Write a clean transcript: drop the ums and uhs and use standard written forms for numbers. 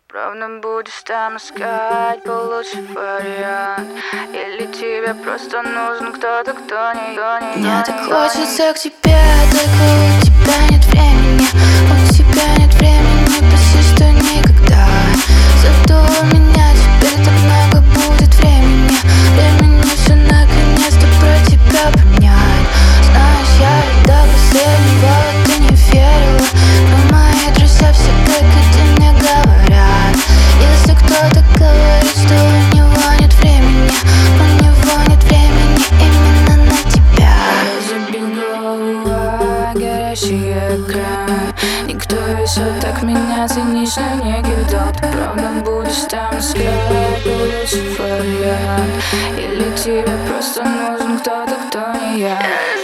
Правда будешь там искать получше вариант? Или тебе просто нужен кто-то, кто не Мне так хочется к тебе, только у тебя нет времени. У тебя нет времени, почти что никогда. Зато у меня теперь так много будет времени. Времени все наконец-то про тебя понять. Знаешь, я до последнего ты не верила, но мои друзья все так и мне говорят. Если кто-то говорит, что у него нет времени, у него нет времени именно на тебя. Забегала горящий экран. Никто еще так меня цинично не кидал. Ты правда будешь там искать получше вариант? Или тебе просто нужен кто-то, кто не я?